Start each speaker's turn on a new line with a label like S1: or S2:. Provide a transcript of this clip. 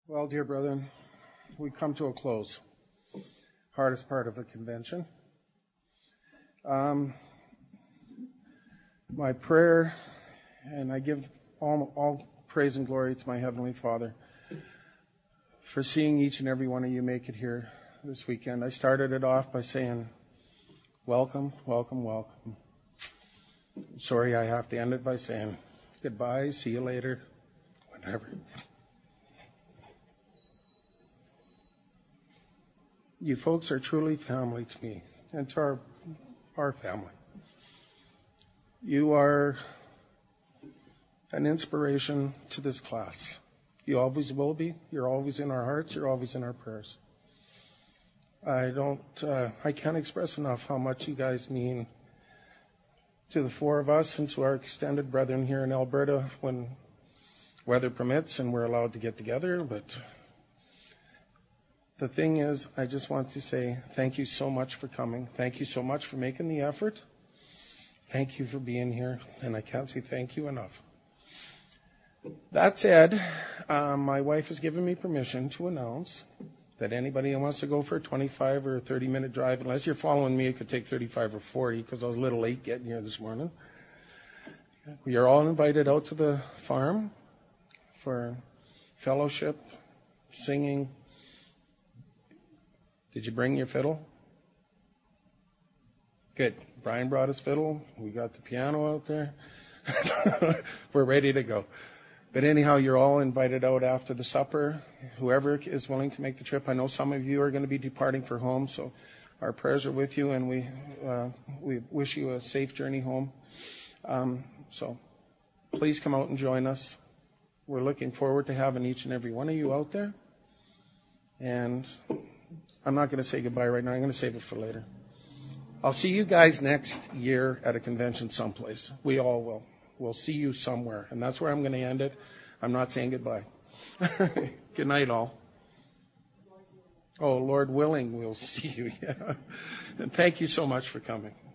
S1: Well, dear brethren, we come to a close. Hardest part of the convention. My prayer, and I give all praise and glory to my Heavenly Father for seeing each and every one of you make it here this weekend. I started it off by saying, welcome, welcome, welcome. Sorry, I have to end it by saying, goodbye, see you later, whatever. You folks are truly family to me and to our family. You are an inspiration to this class. You always will be. You're always in our hearts. You're always in our prayers. I can't express enough how much you guys mean to the four of us and to our extended brethren here in Alberta when weather permits and we're allowed to get together. But the thing is, I just want to say thank you so much for coming. Thank you so much for making the effort. Thank you for being here. And I can't say thank you enough. That said, my wife has given me permission to announce that anybody who wants to go for a 25 or a 30-minute drive, unless you're following me, it could take 35 or 40 because I was a little late getting here this morning. We are all invited out to the farm for fellowship, singing. Did you bring your fiddle? Good. Brian brought his fiddle. We got the piano out there. We're ready to go. But anyhow, you're all invited out after the supper. Whoever is willing to make the trip. I know some of you are going to be departing for home, so our prayers are with you, and we wish you a safe journey home. So please come out and join us. We're looking forward to having each and every one of you out there. And I'm not going to say goodbye right now. I'm going to save it for later. I'll see you guys next year at a convention someplace. We all will. We'll see you somewhere. And that's where I'm going to end it. I'm not saying goodbye. Good night, all. Oh, Lord willing, we'll see you. Yeah. And thank you so much for coming.